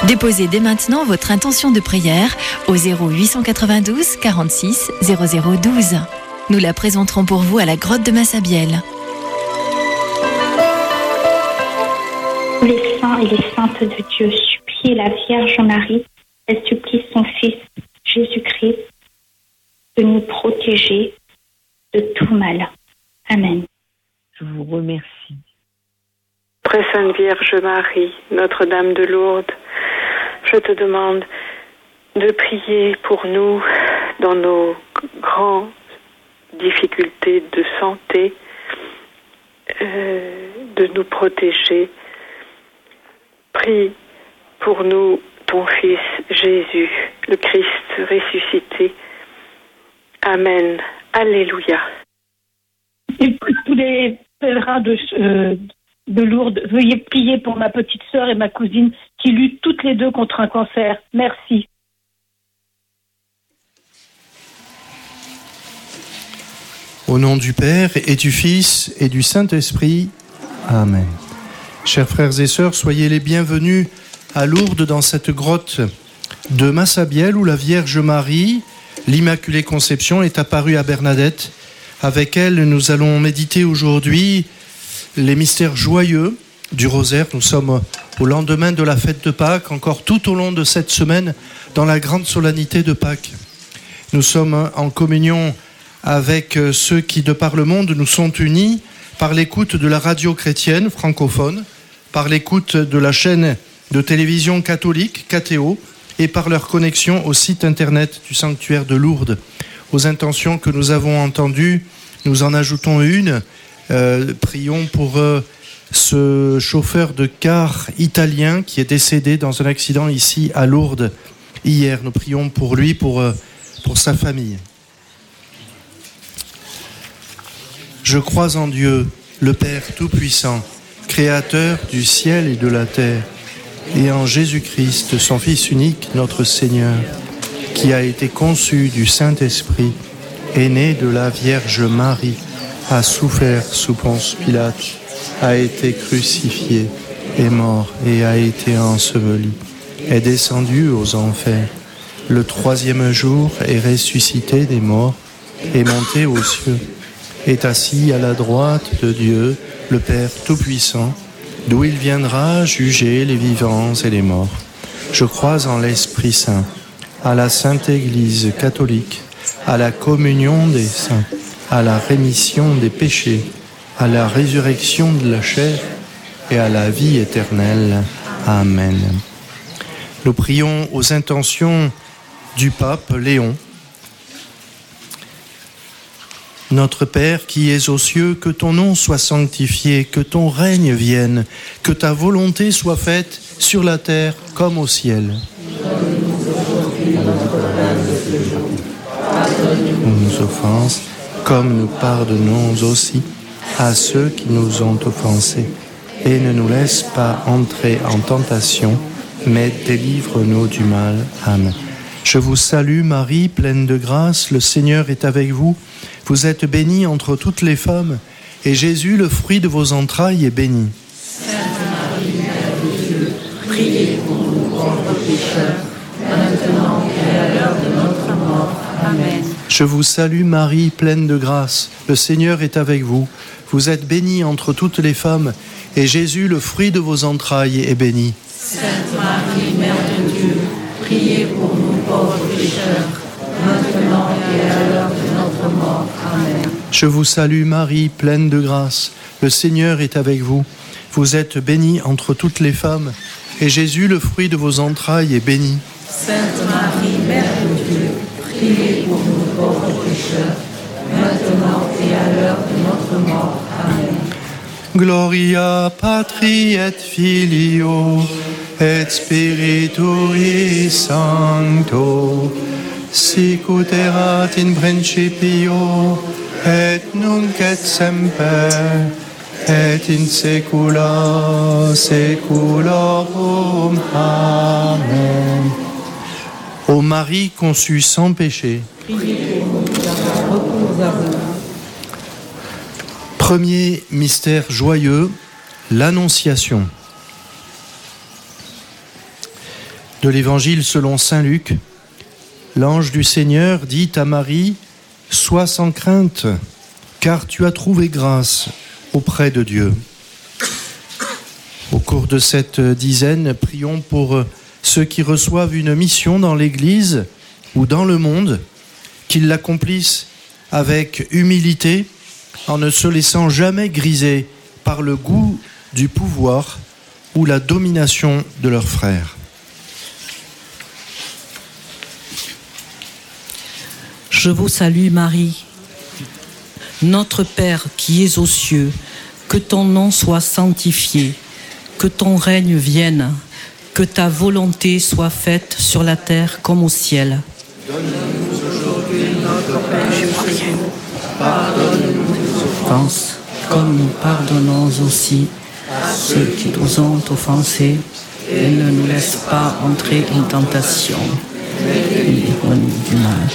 Déposez dès maintenant votre intention de prière au 0892 46 0012. Nous la présenterons pour vous à la grotte de Massabielle. Les saints et les saintes de Dieu, suppliez la Vierge Marie, elle supplie son Fils Jésus-Christ de nous protéger de tout mal. Amen. Je vous remercie. Très Sainte Vierge Marie, Notre-Dame de Lourdes, je te demande de prier pour nous dans nos grandes difficultés de santé, de nous protéger. Prie pour nous, ton Fils Jésus, le Christ ressuscité. Amen. Alléluia. Et tous les pèlerins de Lourdes, veuillez prier pour ma petite sœur et ma cousine qui luttent toutes les deux contre un cancer. Merci. Au nom du Père et du Fils et du Saint-Esprit. Amen. Chers frères et sœurs, soyez les bienvenus à Lourdes dans cette grotte de Massabielle où la Vierge Marie, l'Immaculée Conception, est apparue à Bernadette. Avec elle, nous allons méditer aujourd'hui les mystères joyeux du rosaire. Nous sommes au lendemain de la fête de Pâques, encore tout au long de cette semaine, dans la grande solennité de Pâques. Nous sommes en communion avec ceux qui, de par le monde, nous sont unis par l'écoute de la radio chrétienne francophone, par l'écoute de la chaîne de télévision catholique, KTO, et par leur connexion au site internet du sanctuaire de Lourdes. Aux intentions que nous avons entendues, nous en ajoutons une. Prions pour ce chauffeur de car italien qui est décédé dans un accident ici à Lourdes hier. Nous prions pour lui, pour sa famille. Je crois en Dieu, le Père Tout-Puissant, Créateur du ciel et de la terre, et en Jésus-Christ, son Fils unique, notre Seigneur, qui a été conçu du Saint-Esprit, est né de la Vierge Marie, a souffert sous Ponce Pilate, a été crucifié, est mort et a été enseveli, est descendu aux enfers. Le troisième jour est ressuscité des morts, est monté aux cieux, est assis à la droite de Dieu, le Père Tout-Puissant, d'où il viendra juger les vivants et les morts. Je crois en l'Esprit Saint, à la Sainte Église catholique, à la communion des saints, à la rémission des péchés, à la résurrection de la chair et à la vie éternelle. Amen. Nous prions aux intentions du pape Léon. Notre Père qui es aux cieux, que ton nom soit sanctifié, que ton règne vienne, que ta volonté soit faite sur la terre comme au ciel. Nos offenses, comme nous pardonnons aussi à ceux qui nous ont offensés. Et ne nous laisse pas entrer en tentation, mais délivre-nous du mal. Amen. Je vous salue Marie, pleine de grâce, le Seigneur est avec vous. Vous êtes bénie entre toutes les femmes, et Jésus, le fruit de vos entrailles, est béni. Sainte Marie, Mère de Dieu, priez pour nous pauvres pécheurs, maintenant et à l'heure de notre mort. Amen. Je vous salue Marie, pleine de grâce, le Seigneur est avec vous. Vous êtes bénie entre toutes les femmes, et Jésus, le fruit de vos entrailles, est béni. Sainte Marie, Mère de Dieu, priez pour nous pauvres pécheurs, maintenant et à l'heure de notre mort. Amen. Je vous salue Marie, pleine de grâce, le Seigneur est avec vous. Vous êtes bénie entre toutes les femmes, et Jésus, le fruit de vos entrailles, est béni. Sainte Marie, Mère de Dieu, priez pour nous pauvres pécheurs, maintenant et à l'heure de notre mort. Amen. Gloria Patri et Filio et Spiritui Sancto, sic ut erat in principio et nunc et semper et in saecula saeculorum. Amen. Ô Marie conçue sans péché, premier mystère joyeux, l'Annonciation. De l'Évangile selon saint Luc, l'ange du Seigneur dit à Marie, « Sois sans crainte, car tu as trouvé grâce auprès de Dieu. » Au cours de cette dizaine, prions pour ceux qui reçoivent une mission dans l'Église ou dans le monde, qu'ils l'accomplissent avec humilité, en ne se laissant jamais griser par le goût du pouvoir ou la domination de leurs frères. Je vous salue Marie, notre Père qui es aux cieux, que ton nom soit sanctifié, que ton règne vienne, que ta volonté soit faite sur la terre comme au ciel. Donne-nous aujourd'hui notre pain quotidien. Pardonne-nous nos offenses, comme nous pardonnons aussi à ceux qui nous ont offensés, et ne nous laisse pas entrer en tentation, mais délivre-nous du mal.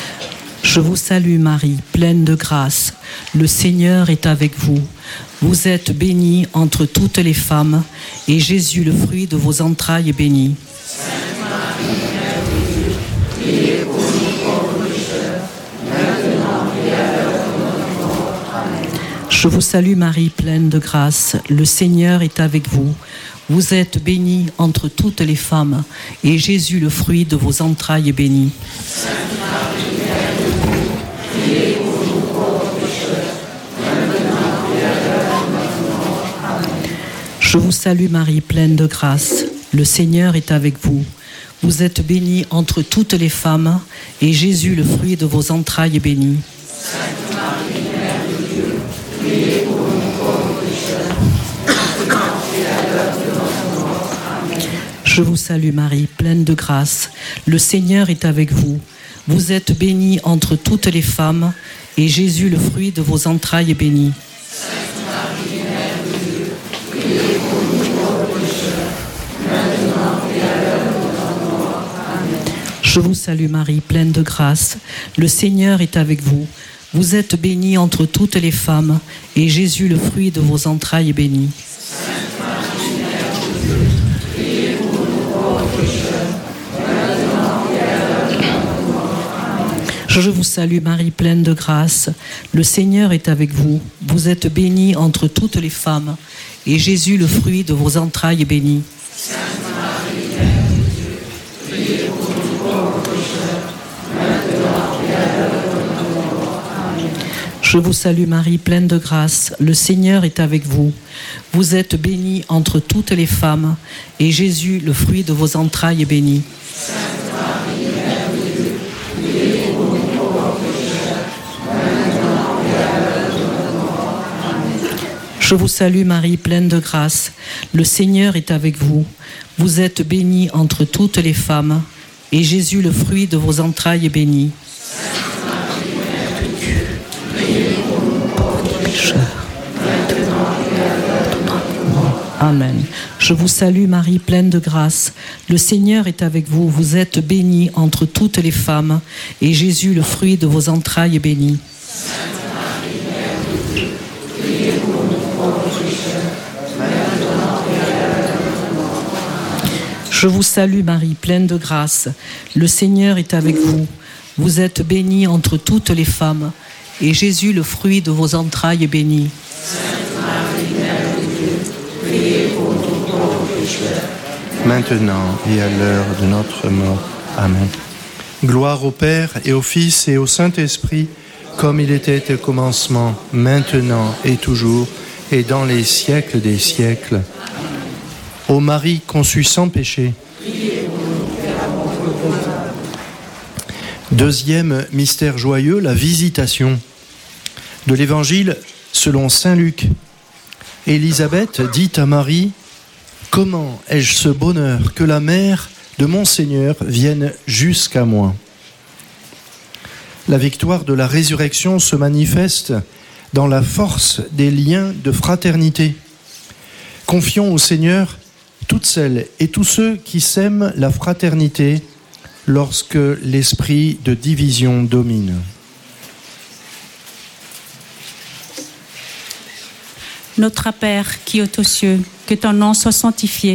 Je vous salue Marie, pleine de grâce. Le Seigneur est avec vous. Vous êtes bénie entre toutes les femmes, et Jésus, le fruit de vos entrailles, est béni. Sainte Marie, Mère de Dieu, priez pour nous pauvres pécheurs, maintenant et à l'heure de notre mort. Amen. Je vous salue Marie, pleine de grâce. Le Seigneur est avec vous. Vous êtes bénie entre toutes les femmes, et Jésus, le fruit de vos entrailles, est béni. Sainte Marie, Mère de Dieu, priez pour nous pauvres pécheurs, maintenant et à l'heure de notre mort. Amen. Je vous salue Marie, pleine de grâce. Le Seigneur est avec vous. Vous êtes bénie entre toutes les femmes, et Jésus, le fruit de vos entrailles, est béni. Sainte Marie, Mère de Dieu, priez pour nous pauvres pécheurs, maintenant et à l'heure de notre mort. Amen. Je vous salue Marie, pleine de grâce. Le Seigneur est avec vous. Vous êtes bénie entre toutes les femmes, et Jésus, le fruit de vos entrailles, est béni. Sainte Marie, Mère de Dieu, priez pour nous pauvres pécheurs, maintenant et à l'heure de notre mort. Amen. Je vous salue Marie, pleine de grâce. Le Seigneur est avec vous. Vous êtes bénie entre toutes les femmes, et Jésus, le fruit de vos entrailles, est béni. Sainte Marie, Mère de Dieu, priez pour nous pauvres pécheurs, maintenant et à l'heure de notre mort. Amen. Je vous salue Marie, pleine de grâce. Le Seigneur est avec vous. Vous êtes bénie entre toutes les femmes, et Jésus, le fruit de vos entrailles, est béni. Sainte Marie, Mère de Dieu, priez pour nous pauvres pécheurs, maintenant et à l'heure de notre mort. Amen. Je vous salue Marie, pleine de grâce. Le Seigneur est avec vous. Vous êtes bénie entre toutes les femmes, et Jésus, le fruit de vos entrailles, est béni. Sainte Marie, Mère de Dieu, priez pour nous pauvres pécheurs, maintenant et à l'heure de notre mort. Amen. Je vous salue Marie, pleine de grâce. Le Seigneur est avec vous. Vous êtes bénie entre toutes les femmes, et Jésus, le fruit de vos entrailles, est béni. Sainte Marie, Mère de Dieu, priez pour nous pauvres pécheurs, maintenant et à l'heure de notre mort. Amen. Je vous salue Marie, pleine de grâce. Le Seigneur est avec vous. Vous êtes bénie entre toutes les femmes, et Jésus, le fruit de vos entrailles, est béni. Sainte Marie, Mère de Dieu, priez pour nous pauvres pécheurs, maintenant et à l'heure de notre mort. Amen. Je vous salue Marie, pleine de grâce. Le Seigneur est avec vous. Vous êtes bénie entre toutes les femmes, et Jésus, le fruit de vos entrailles, est béni. Sainte Marie, Mère de Dieu, priez pour nous pauvres pécheurs, maintenant et à l'heure de notre mort. Amen. Gloire au Père et au Fils et au Saint-Esprit, comme il était au commencement, maintenant et toujours, et dans les siècles des siècles. Ô Marie conçue sans péché. Deuxième mystère joyeux, la visitation. De l'Évangile selon saint Luc. Élisabeth dit à Marie, « Comment ai-je ce bonheur que la mère de mon Seigneur vienne jusqu'à moi ?» La victoire de la résurrection se manifeste dans la force des liens de fraternité. Confions au Seigneur toutes celles et tous ceux qui sèment la fraternité lorsque l'esprit de division domine. Notre Père qui es aux cieux, que ton nom soit sanctifié,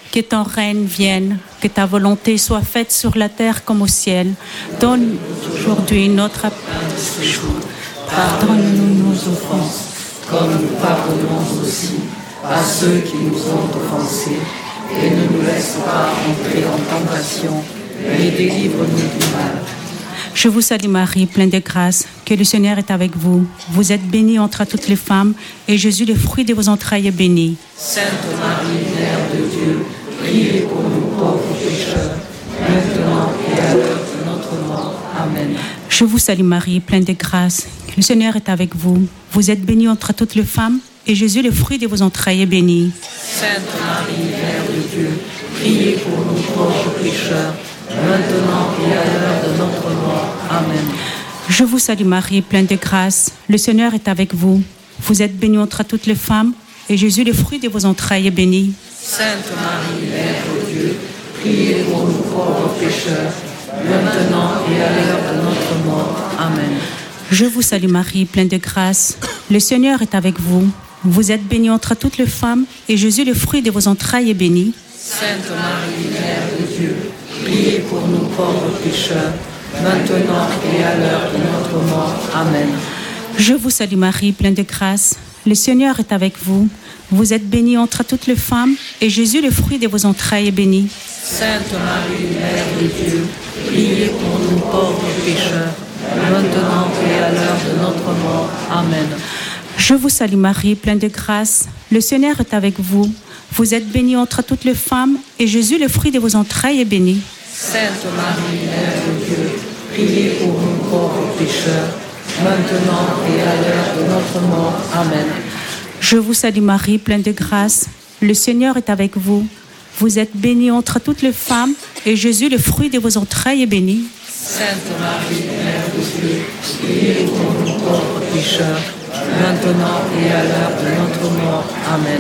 que ton règne vienne, que ta volonté soit faite sur la terre comme au ciel. Donne aujourd'hui notre pain de ce jour. Pardonne-nous nos offenses, comme nous pardonnons aussi à ceux qui nous ont offensés. Et ne nous laisse pas entrer en tentation, mais délivre-nous du mal. Je vous salue Marie, pleine de grâce, que le Seigneur est avec vous. Vous êtes bénie entre toutes les femmes, et Jésus, le fruit de vos entrailles, est béni. Sainte Marie, Mère de Dieu, priez pour nous pauvres pécheurs, maintenant et à l'heure de notre mort. Amen. Je vous salue Marie, pleine de grâce, que le Seigneur est avec vous. Vous êtes bénie entre toutes les femmes, et Jésus, le fruit de vos entrailles, est béni. Sainte Marie, Mère de Dieu, priez pour nous pauvres pécheurs, maintenant et à l'heure de notre mort. Amen. Je vous salue Marie, pleine de grâce, le Seigneur est avec vous. Vous êtes bénie entre toutes les femmes, et Jésus, le fruit de vos entrailles, est béni. Sainte Marie, Mère de Dieu, priez pour nous pauvres pécheurs, maintenant et à l'heure de notre mort. Amen. Je vous salue Marie, pleine de grâce, le Seigneur est avec vous. Vous êtes bénie entre toutes les femmes, et Jésus, le fruit de vos entrailles, est béni. Sainte Marie, Mère de Dieu, priez pour nous pauvres pécheurs, maintenant et à l'heure de notre mort. Amen. Je vous salue Marie, pleine de grâce, le Seigneur est avec vous. Vous êtes bénie entre toutes les femmes, et Jésus, le fruit de vos entrailles, est béni. Sainte Marie, Mère de Dieu, priez pour nous pauvres pécheurs, maintenant et à l'heure de notre mort. Amen. Je vous salue Marie, pleine de grâce, le Seigneur est avec vous. Vous êtes bénie entre toutes les femmes, et Jésus, le fruit de vos entrailles, est béni. Sainte Marie, Mère de Dieu, priez pour nous pauvres pécheurs, maintenant et à l'heure de notre mort. Amen. Je vous salue Marie, pleine de grâce, le Seigneur est avec vous. Vous êtes bénie entre toutes les femmes, et Jésus, le fruit de vos entrailles, est béni. Sainte Marie, Mère de Dieu, priez pour nous pauvres pécheurs, maintenant et à l'heure de notre mort. Amen.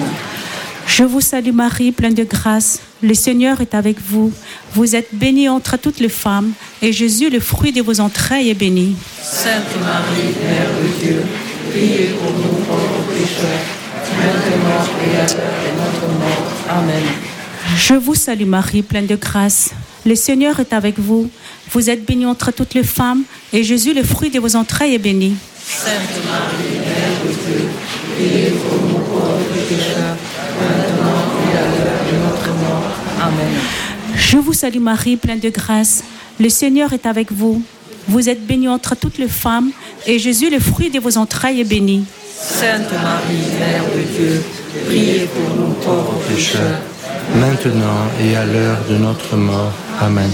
Je vous salue Marie, pleine de grâce, le Seigneur est avec vous. Vous êtes bénie entre toutes les femmes, et Jésus, le fruit de vos entrailles, est béni. Sainte Marie, Mère de Dieu, priez pour nous pauvres pécheurs, maintenant et à l'heure de notre mort. Amen. Je vous salue Marie, pleine de grâce, le Seigneur est avec vous. Vous êtes bénie entre toutes les femmes, et Jésus, le fruit de vos entrailles, est béni. Sainte Marie, Mère de Dieu, priez pour nous pauvres pécheurs, maintenant et à l'heure de notre mort. Amen. Je vous salue Marie, pleine de grâce, le Seigneur est avec vous. Vous êtes bénie entre toutes les femmes, et Jésus, le fruit de vos entrailles, est béni. Sainte Marie, Mère de Dieu, priez pour nous pauvres pécheurs, maintenant et à l'heure de notre mort. Amen.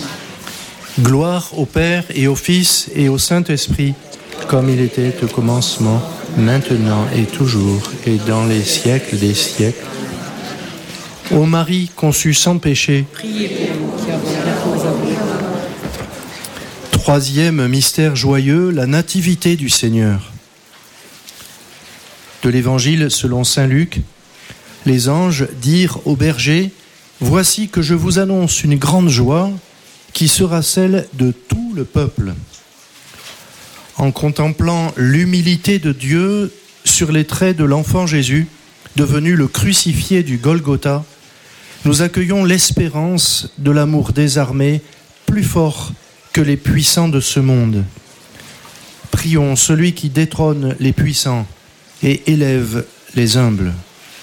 Gloire au Père et au Fils et au Saint-Esprit, comme il était au commencement, maintenant et toujours, et dans les siècles des siècles. Ô Marie conçue sans péché, priez pour nous qui avons la cause à vous. Troisième mystère joyeux, la nativité du Seigneur. De l'Évangile selon saint Luc, les anges dirent aux bergers, « Voici que je vous annonce une grande joie qui sera celle de tout le peuple. » En contemplant l'humilité de Dieu sur les traits de l'enfant Jésus, devenu le crucifié du Golgotha, nous accueillons l'espérance de l'amour désarmé, plus fort que les puissants de ce monde. Prions celui qui détrône les puissants et élève les humbles.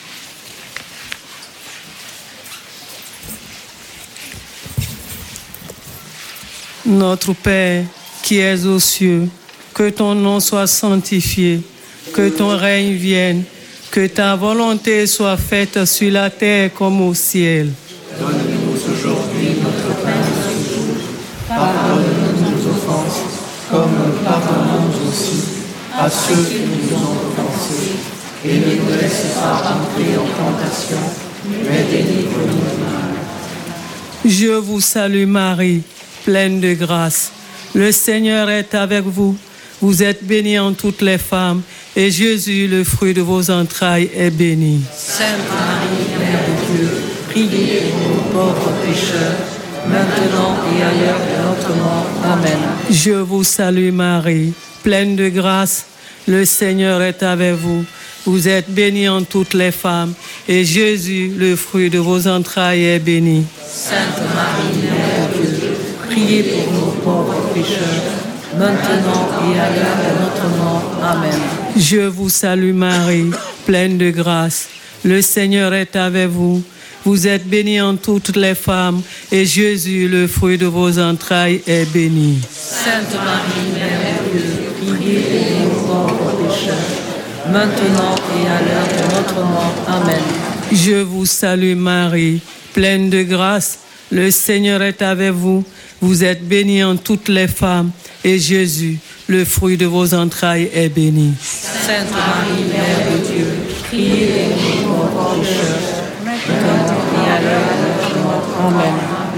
Notre Père, qui es aux cieux, que ton nom soit sanctifié, que ton règne vienne, que ta volonté soit faite sur la terre comme au ciel. Donne-nous aujourd'hui notre pain de ce jour. Pardonne-nous nos offenses, comme nous pardonnons aussi à ceux qui nous ont offensés. Et ne nous laisse pas entrer en tentation, mais délivre-nous du mal. Je vous salue Marie, pleine de grâce. Le Seigneur est avec vous. Vous êtes bénie en toutes les femmes, et Jésus, le fruit de vos entrailles, est béni. Sainte Marie, Mère de Dieu, priez pour nous pauvres pécheurs, maintenant et à l'heure de notre mort. Amen. Je vous salue Marie, pleine de grâce. Le Seigneur est avec vous. Vous êtes bénie entre toutes les femmes, et Jésus, le fruit de vos entrailles, est béni. Sainte Marie, Mère de Dieu, priez pour nous pauvres pécheurs, maintenant et à l'heure de notre mort. Amen. Je vous salue Marie, pleine de grâce. Le Seigneur est avec vous. Vous êtes bénie entre toutes les femmes, et Jésus, le fruit de vos entrailles, est béni. Sainte Marie, Mère de Dieu, priez pour nous pauvres pécheurs, maintenant et à l'heure de notre mort. Amen. Je vous salue Marie, pleine de grâce. Le Seigneur est avec vous. Vous êtes bénie entre toutes les femmes, et Jésus, le fruit de vos entrailles, est béni. Sainte Marie, Mère de Dieu, priez pour nous pauvres pécheurs, maintenant et à l'heure de notre mort. Amen.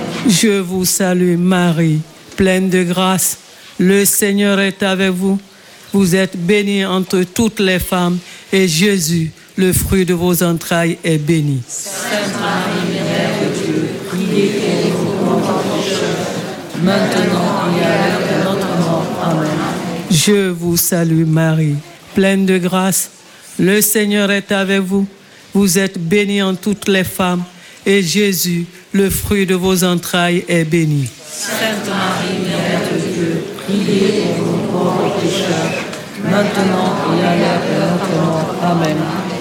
Je vous salue Marie, pleine de grâce. Le Seigneur est avec vous. Vous êtes bénie entre toutes les femmes, et Jésus, le fruit de vos entrailles, est béni. Sainte Marie, Mère de Dieu, priez pour nous pauvres pécheurs, maintenant et à l'heure de notre mort. Amen. Je vous salue Marie, pleine de grâce. Le Seigneur est avec vous. Vous êtes bénie entre toutes les femmes, et Jésus, le fruit de vos entrailles, est béni. Sainte Marie, Mère de Dieu, priez pour nous pauvres pécheurs, maintenant et à l'heure de notre mort. Amen.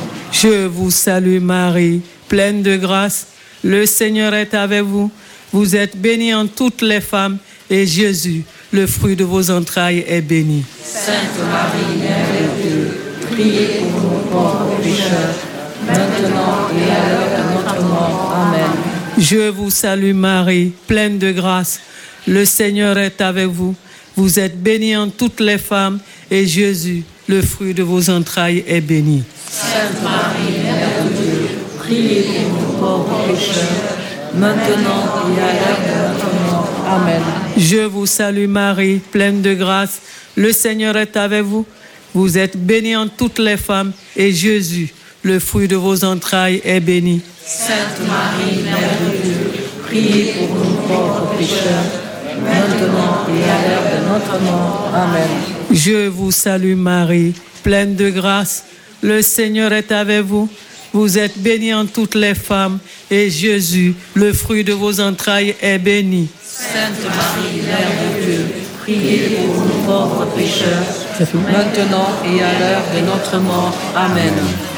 Je vous salue Marie, pleine de grâce. Le Seigneur est avec vous. Vous êtes bénie entre toutes les femmes, et Jésus, le fruit de vos entrailles, est béni. Sainte Marie, Mère de Dieu, priez pour nous pauvres pécheurs, maintenant et à l'heure de notre mort. Amen. Je vous salue Marie, pleine de grâce. Le Seigneur est avec vous. Vous êtes bénie entre toutes les femmes, et Jésus, le fruit de vos entrailles, est béni. Sainte Marie, Mère de Dieu, priez pour nous pauvres pécheurs, maintenant et à l'heure de notre mort. Amen. Je vous salue Marie, pleine de grâce. Le Seigneur est avec vous. Vous êtes bénie entre toutes les femmes, et Jésus, le fruit de vos entrailles, est béni. Sainte Marie, Mère de Dieu, priez pour nous pauvres pécheurs, maintenant et à l'heure de notre mort. Amen. Je vous salue Marie, pleine de grâce. Le Seigneur est avec vous. Vous êtes bénie entre toutes les femmes, et Jésus, le fruit de vos entrailles, est béni. Sainte Marie, Mère de Dieu, priez pour nous pauvres pécheurs, maintenant et à l'heure de notre mort. Amen.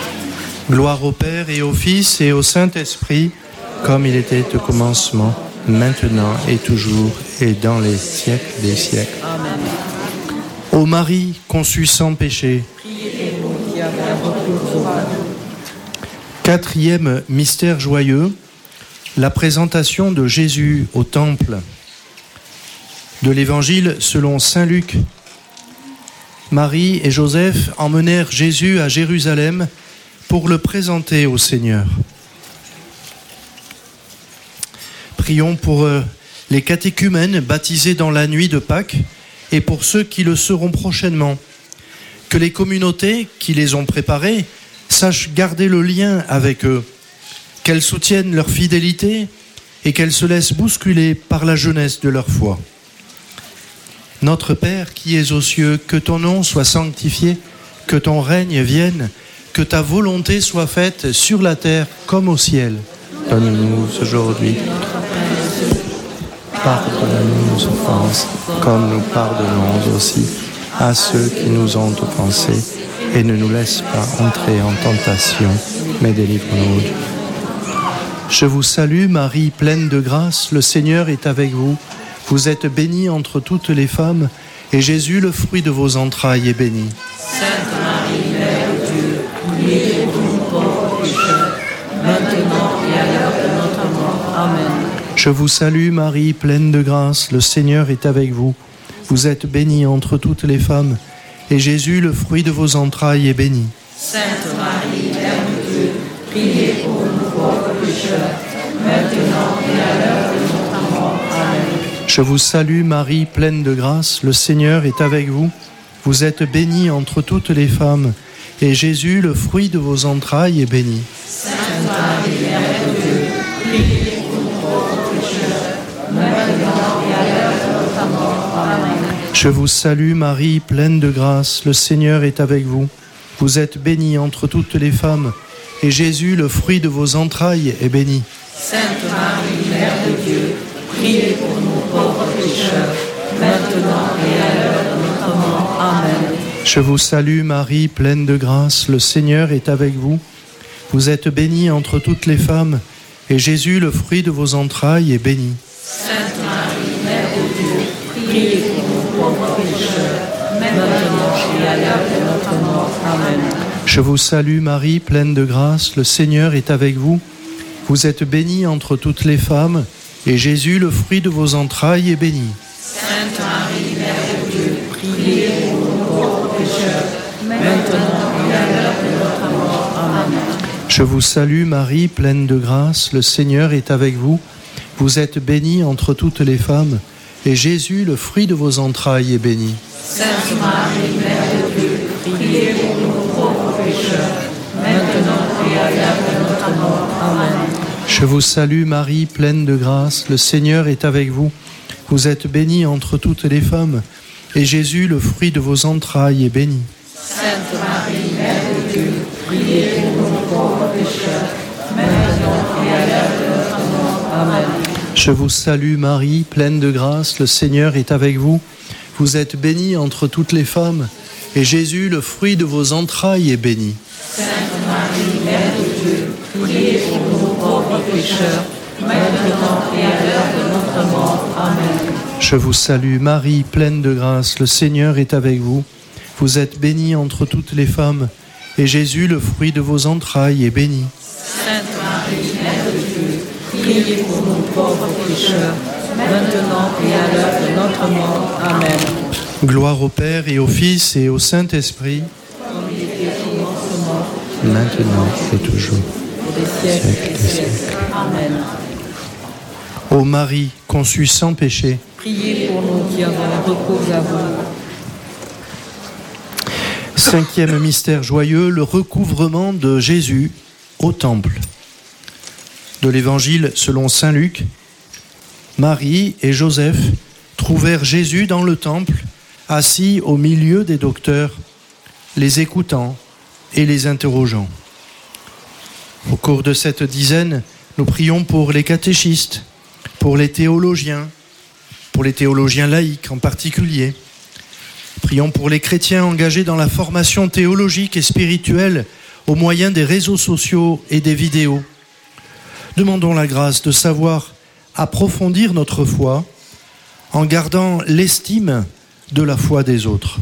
Gloire au Père et au Fils et au Saint-Esprit, comme il était au commencement, maintenant et toujours, et dans les siècles des siècles. Amen. Ô Marie, conçue sans péché. Priez pour nous qui avons recours au mal. Quatrième mystère joyeux, la présentation de Jésus au Temple. De l'Évangile selon saint Luc. Marie et Joseph emmenèrent Jésus à Jérusalem pour le présenter au Seigneur. Prions pour les catéchumènes baptisés dans la nuit de Pâques et pour ceux qui le seront prochainement. Que les communautés qui les ont préparés sachent garder le lien avec eux, qu'elles soutiennent leur fidélité et qu'elles se laissent bousculer par la jeunesse de leur foi. Notre Père qui es aux cieux, que ton nom soit sanctifié, que ton règne vienne, que ta volonté soit faite sur la terre comme au ciel. Donne-nous aujourd'hui notre pain. Pardonne-nous nos offenses, comme nous pardonnons aussi à ceux qui nous ont offensés. Et ne nous laisse pas entrer en tentation, mais délivre-nous du mal. Je vous salue, Marie, pleine de grâce, le Seigneur est avec vous. Vous êtes bénie entre toutes les femmes, et Jésus, le fruit de vos entrailles, est béni. Sainte Marie, Mère de Dieu, priez pour nous pauvres pécheurs, maintenant et à l'heure de notre mort. Amen. Je vous salue, Marie, pleine de grâce, le Seigneur est avec vous. Vous êtes bénie entre toutes les femmes, et Jésus, le fruit de vos entrailles, est béni. Sainte Marie, Mère de Dieu, priez pour nous pauvres pécheurs, maintenant et à l'heure de notre mort. Amen. Je vous salue, Marie, pleine de grâce, le Seigneur est avec vous. Vous êtes bénie entre toutes les femmes, et Jésus, le fruit de vos entrailles, est béni. Sainte Marie, Mère de Dieu, priez pour nous pauvres pécheurs, maintenant et à l'heure de notre mort. Amen. Je vous salue, Marie, pleine de grâce, le Seigneur est avec vous. Vous êtes bénie entre toutes les femmes, et Jésus, le fruit de vos entrailles, est béni. Sainte Marie, Mère de Dieu, priez pour nous pauvres pécheurs, maintenant et à l'heure de notre mort. Amen. Je vous salue Marie, pleine de grâce, le Seigneur est avec vous. Vous êtes bénie entre toutes les femmes, et Jésus, le fruit de vos entrailles, est béni. Sainte Marie, Mère de Dieu, priez pour nous pauvres pécheurs, maintenant et à l'heure de notre mort. Amen. Je vous salue Marie, pleine de grâce, le Seigneur est avec vous. Vous êtes bénie entre toutes les femmes, et Jésus, le fruit de vos entrailles, est béni. Sainte Marie, Mère de Dieu, priez pour nous pauvres pécheurs, maintenant et à l'heure de notre mort. Amen. Je vous salue Marie, pleine de grâce, le Seigneur est avec vous. Vous êtes bénie entre toutes les femmes, et Jésus, le fruit de vos entrailles, est béni. Sainte Marie, Mère de Dieu, priez pour nous pauvres pécheurs, maintenant et à l'heure de notre mort. Amen. Je vous salue Marie, pleine de grâce, le Seigneur est avec vous. Vous êtes bénie entre toutes les femmes, et Jésus, le fruit de vos entrailles, est béni. Sainte Marie, Mère de Dieu, priez pour nous pauvres pécheurs, maintenant et à l'heure de notre mort. Amen. Je vous salue Marie, pleine de grâce, le Seigneur est avec vous. Vous êtes bénie entre toutes les femmes, et Jésus, le fruit de vos entrailles, est béni. Sainte Marie, Mère de Dieu, priez pour nous pauvres pécheurs, maintenant et à l'heure de notre mort. Amen. Je vous salue Marie, pleine de grâce, le Seigneur est avec vous. Vous êtes bénie entre toutes les femmes, et Jésus, le fruit de vos entrailles, est béni. Sainte Marie, Mère de Dieu, priez pour nous pauvres pécheurs, maintenant et à l'heure de notre mort. Amen. Gloire au Père et au Fils et au Saint-Esprit, Comme il était au commencement, maintenant et toujours. pour des siècles des siècles. Amen. Ô Marie, conçue sans péché, Priez pour nous qui avons recours à vous. cinquième mystère joyeux, le recouvrement de Jésus au temple. De l'Évangile selon saint Luc, Marie et Joseph trouvèrent Jésus dans le temple, assis au milieu des docteurs, les écoutant et les interrogeant. Au cours de cette dizaine, nous prions pour les catéchistes, pour les théologiens laïcs en particulier. Prions pour les chrétiens engagés dans la formation théologique et spirituelle au moyen des réseaux sociaux et des vidéos. Demandons la grâce de savoir approfondir notre foi en gardant l'estime de la foi des autres.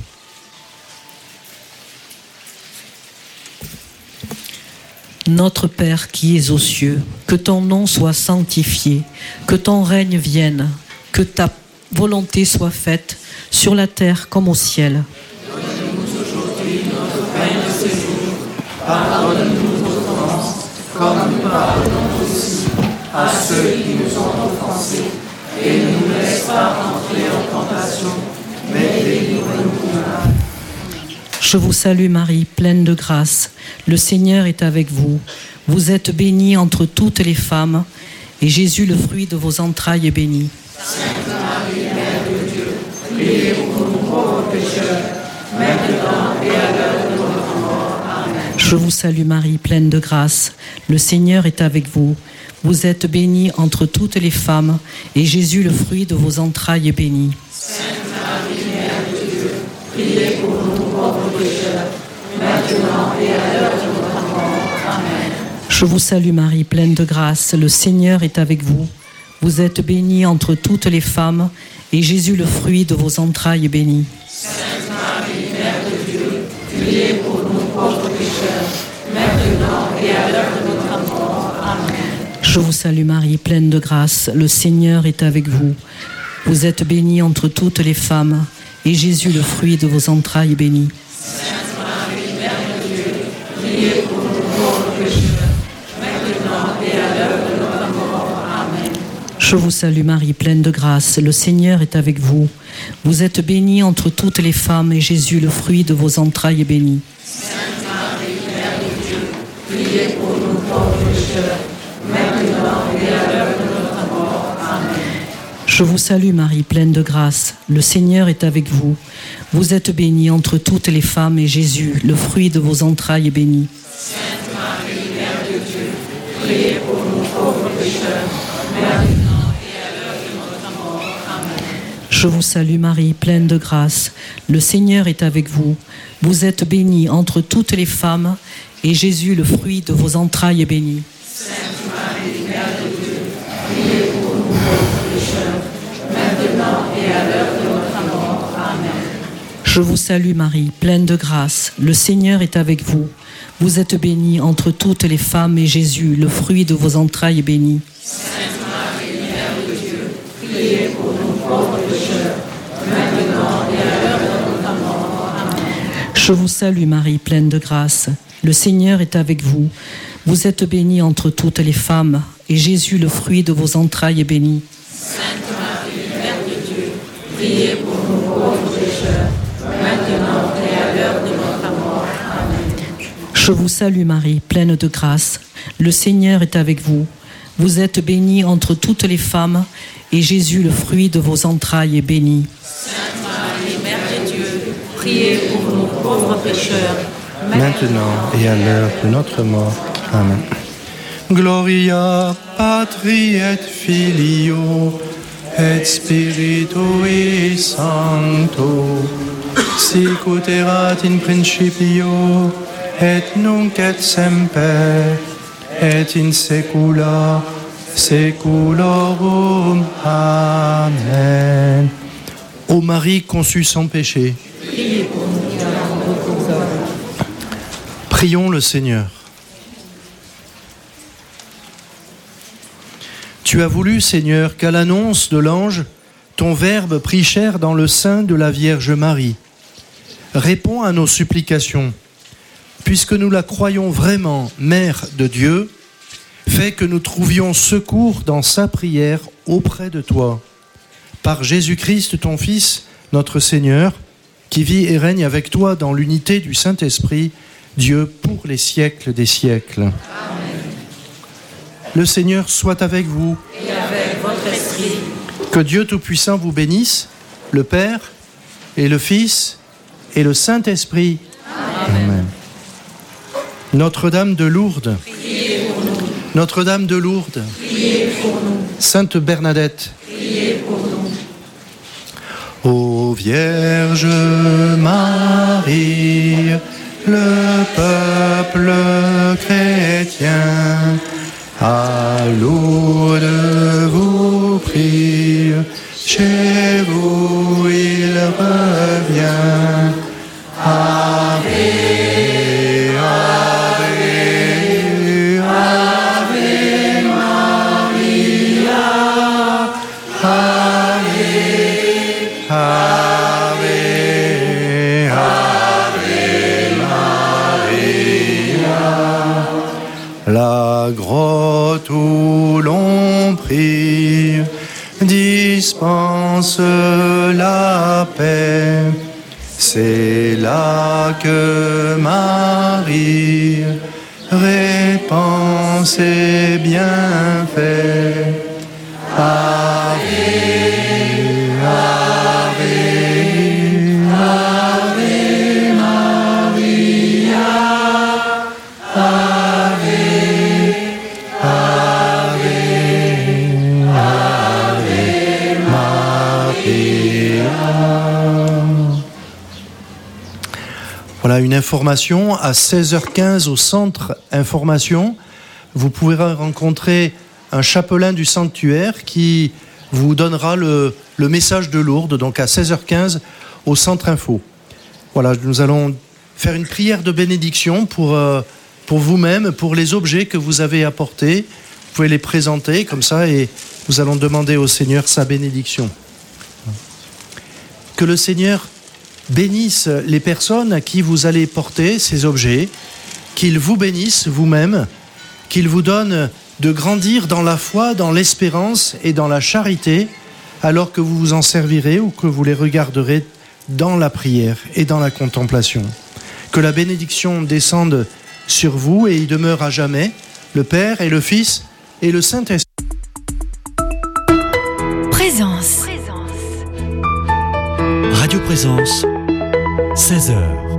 Notre Père qui es aux cieux, que ton nom soit sanctifié, que ton règne vienne, que ta volonté soit faite sur la terre comme au ciel. Donne-nous aujourd'hui notre pain de ce jour. Pardonne-nous nos offenses, comme nous pardonnons aussi à ceux qui nous ont offensés. Et ne nous laisse pas entrer en tentation, mais délivre-nous du mal. Je vous salue Marie, pleine de grâce. Le Seigneur est avec vous. Vous êtes bénie entre toutes les femmes, et Jésus, le fruit de vos entrailles, est béni. Sainte Marie, Mère de Dieu, priez pour nous pauvres pécheurs, maintenant et à l'heure de notre mort. Amen. Je vous salue Marie, pleine de grâce. Le Seigneur est avec vous. Vous êtes bénie entre toutes les femmes, et Jésus, le fruit de vos entrailles, est béni. Sainte Marie, Mère de Dieu, priez pour nous pauvres pécheurs, maintenant et à l'heure de notre mort. Amen. Je vous salue Marie, pleine de grâce. Le Seigneur est avec vous. Vous êtes bénie entre toutes les femmes, et Jésus, le fruit de vos entrailles, est béni. Sainte Marie, Mère de Dieu, priez pour nous pauvres pécheurs, maintenant et à l'heure de notre mort. Amen. Je vous salue Marie, pleine de grâce. Le Seigneur est avec vous. Vous êtes bénie entre toutes les femmes, et Jésus, le fruit de vos entrailles, est béni. Sainte Marie, Mère de Dieu, priez pour nous pauvres pécheurs, maintenant et à l'heure de notre mort. Amen. Je vous salue Marie, pleine de grâce. Le Seigneur est avec vous. Vous êtes bénie entre toutes les femmes, et Jésus, le fruit de vos entrailles, est béni. Sainte Marie, Mère de Dieu, priez pour nous pauvres pécheurs, maintenant et à l'heure de notre mort. Amen. Je Je vous salue Marie, pleine de grâce. Le Seigneur est avec vous. Vous êtes bénie entre toutes les femmes et Jésus, le fruit de vos entrailles, est béni. Sainte Marie, Mère de Dieu, priez pour nous pauvres pécheurs, maintenant et à l'heure de notre mort. Amen. Je vous salue Marie, pleine de grâce. Le Seigneur est avec vous. Vous êtes bénie entre toutes les femmes et Jésus, le fruit de vos entrailles, est béni. Sainte Marie, Mère de Dieu, priez pour nous pauvres pécheurs, maintenant et à l'heure de notre mort. Amen. Je vous salue Marie, pleine de grâce. Le Seigneur est avec vous. Vous êtes bénie entre toutes les femmes et Jésus, le fruit de vos entrailles, est béni. Sainte Marie, Mère de Dieu, priez pour nous pauvres pécheurs, maintenant et à l'heure de notre mort. Amen. Je vous salue Marie, pleine de grâce. Le Seigneur est avec vous. Vous êtes bénie entre toutes les femmes, et Jésus, le fruit de vos entrailles, est béni. Sainte Marie, Mère de Dieu, priez pour nous pauvres pécheurs, maintenant et à l'heure de notre mort. Amen. Je vous salue Marie, pleine de grâce. Le Seigneur est avec vous. Vous êtes bénie entre toutes les femmes, et Jésus, le fruit de vos entrailles, est béni. Sainte Marie, Mère de Dieu, priez pour nous pauvres pécheurs, maintenant et à l'heure de notre mort. Amen. Gloria Patri et Filio et Spiritui Sancto, sic ut erat in principio et nunc et semper et in saecula saeculorum. Amen. Ô Marie conçue sans péché, priez pour nous. Prions le Seigneur. Tu as voulu, Seigneur, qu'à l'annonce de l'ange, ton Verbe prit chair dans le sein de la Vierge Marie. Réponds à nos supplications. Puisque nous la croyons vraiment Mère de Dieu, fais que nous trouvions secours dans sa prière auprès de toi. Par Jésus-Christ, ton Fils, notre Seigneur, qui vit et règne avec toi dans l'unité du Saint-Esprit, Dieu pour les siècles des siècles. Amen. Le Seigneur soit avec vous. Et avec votre esprit. Que Dieu Tout-Puissant vous bénisse, le Père et le Fils et le Saint-Esprit. Amen. Amen. Notre-Dame de Lourdes. Priez pour nous. Notre-Dame de Lourdes. Priez pour nous. Sainte Bernadette. Priez pour nous. Ô Vierge Marie, le peuple chrétien à Lourdes vous prie, chez vous il revient. Ave, Ave, Ave Maria, Ave, Ave, la grotte où l'on prie dispense la paix. C'est là que Marie répand ses bienfaits. Ave, Ave, Ave Maria, Ave, Ave, Ave Maria. Voilà une information à 16h15 au centre information. Vous pourrez rencontrer un chapelain du sanctuaire qui vous donnera le message de Lourdes, donc à 16h15 au centre info. Voilà, nous allons faire une prière de bénédiction pour vous-même, pour les objets que vous avez apportés. Vous pouvez les présenter comme ça et nous allons demander au Seigneur sa bénédiction. Que le Seigneur bénisse les personnes à qui vous allez porter ces objets, qu'il vous bénisse vous-même, qu'il vous donne de grandir dans la foi, dans l'espérance et dans la charité, alors que vous vous en servirez ou que vous les regarderez dans la prière et dans la contemplation. Que la bénédiction descende sur vous et y demeure à jamais, le Père et le Fils et le Saint-Esprit. Présence. présence, 16h.